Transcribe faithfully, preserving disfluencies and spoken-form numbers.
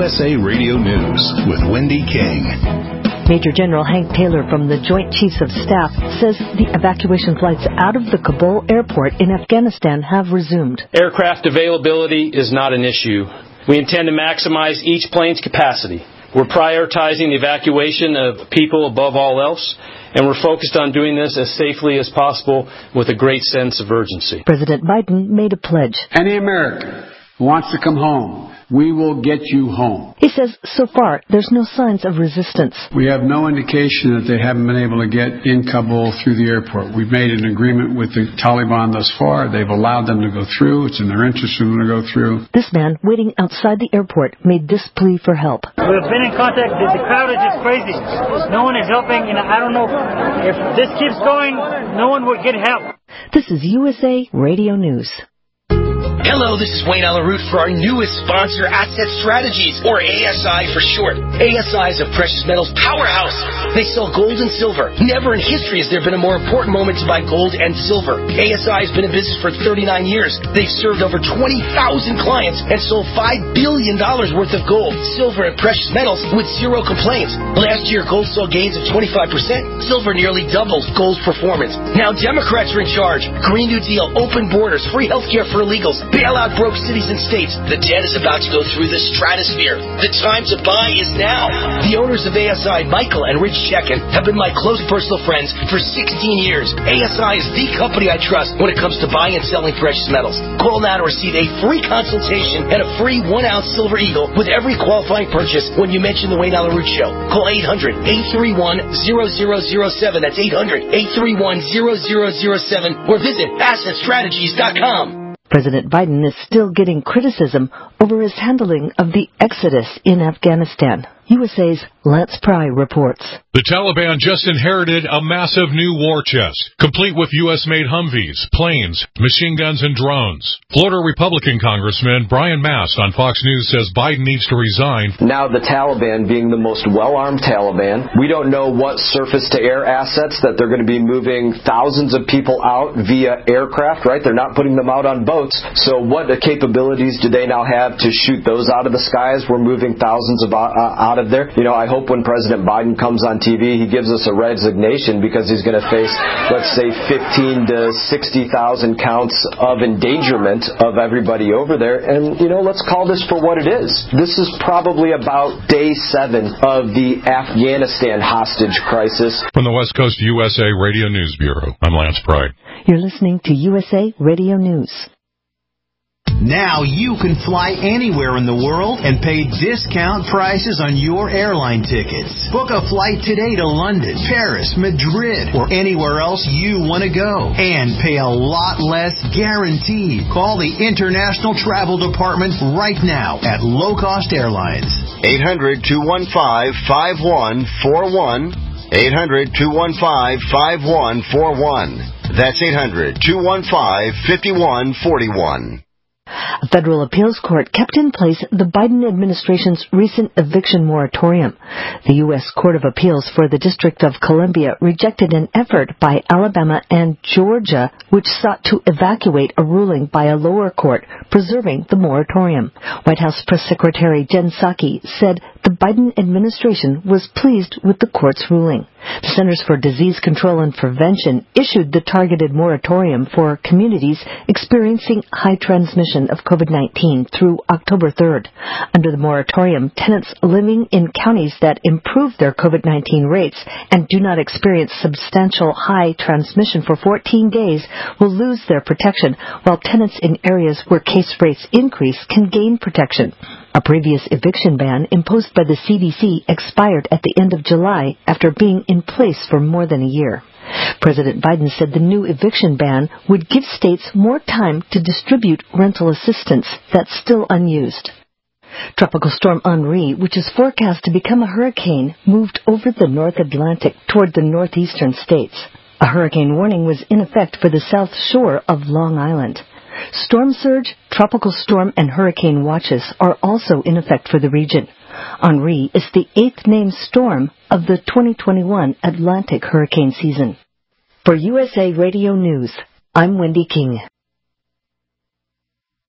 S A Radio News with Wendy King. Major General Hank Taylor from the Joint Chiefs of Staff says the evacuation flights out of the Kabul airport in Afghanistan have resumed. Aircraft availability is not an issue. We intend to maximize each plane's capacity. We're prioritizing the evacuation of people above all else, and we're focused on doing this as safely as possible with a great sense of urgency. President Biden made a pledge. Any American who wants to come home, we will get you home. He says so far there's no signs of resistance. We have no indication that they haven't been able to get in Kabul through the airport. We've made an agreement with the Taliban thus far. They've allowed them to go through. It's in their interest for them to go through. This man waiting outside the airport made this plea for help. We've been in contact. The crowd is just crazy. No one is helping, and I don't know if this keeps going, no one will get help. This is U S A Radio News. Hello, this is Wayne Alaroot for our newest sponsor, Asset Strategies, or A S I for short. A S I is a precious metals powerhouse. They sell gold and silver. Never in history has there been a more important moment to buy gold and silver. A S I has been in business for thirty-nine years. They've served over twenty thousand clients and sold five billion dollars worth of gold, silver, and precious metals with zero complaints. Last year, gold saw gains of twenty-five percent. Silver nearly doubled gold's performance. Now Democrats are in charge. Green New Deal, open borders, free health care for illegals, bail out broke cities and states. The debt is about to go through the stratosphere. The time to buy is now. The owners of A S I, Michael and Rich Chekin, have been my close personal friends for sixteen years. A S I is the company I trust when it comes to buying and selling precious metals. Call now to receive a free consultation and a free one-ounce Silver Eagle with every qualifying purchase when you mention the Wayne Alaroot Show. Call eight hundred, eight three one, zero zero zero seven. That's eight hundred, eight three one, zero zero zero seven. Or visit asset strategies dot com. President Biden is still getting criticism over his handling of the exodus in Afghanistan. U S A's Lance Pry reports. The Taliban just inherited a massive new war chest, complete with U S-made Humvees, planes, machine guns, and drones. Florida Republican Congressman Brian Mast on Fox News says Biden needs to resign. Now the Taliban being the most well-armed Taliban, we don't know what surface-to-air assets that they're going to be moving thousands of people out via aircraft, right? They're not putting them out on boats. So what capabilities do they now have to shoot those out of the skies? We're moving thousands of uh, out of there. You know, I hope when President Biden comes on T V, he gives us a resignation because he's going to face, let's say, fifteen to sixty thousand counts of endangerment of everybody over there. And, you know, let's call this for what it is. This is probably about day seven of the Afghanistan hostage crisis. From the West Coast U S A Radio News Bureau, I'm Lance Pry. You're listening to U S A Radio News. Now you can fly anywhere in the world and pay discount prices on your airline tickets. Book a flight today to London, Paris, Madrid, or anywhere else you want to go. And pay a lot less guaranteed. Call the International Travel Department right now at Low Cost Airlines. eight hundred, two one five, five one four one. eight hundred, two one five, five one four one. That's eight hundred, two one five, five one four one. A federal appeals court kept in place the Biden administration's recent eviction moratorium. The U S Court of Appeals for the District of Columbia rejected an effort by Alabama and Georgia which sought to evacuate a ruling by a lower court preserving the moratorium. White House Press Secretary Jen Psaki said the Biden administration was pleased with the court's ruling. The Centers for Disease Control and Prevention issued the targeted moratorium for communities experiencing high transmission of COVID nineteen through October third. Under the moratorium, tenants living in counties that improve their COVID nineteen rates and do not experience substantial high transmission for fourteen days will lose their protection, while tenants in areas where case rates increase can gain protection. A previous eviction ban imposed by the C D C expired at the end of July after being in place for more than a year. President Biden said the new eviction ban would give states more time to distribute rental assistance that's still unused. Tropical storm Henri, which is forecast to become a hurricane, moved over the North Atlantic toward the northeastern states. A hurricane warning was in effect for the south shore of Long Island. Storm surge, tropical storm, and hurricane watches are also in effect for the region. Henri is the eighth named storm of the twenty twenty-one Atlantic hurricane season. For U S A Radio News, I'm Wendy King.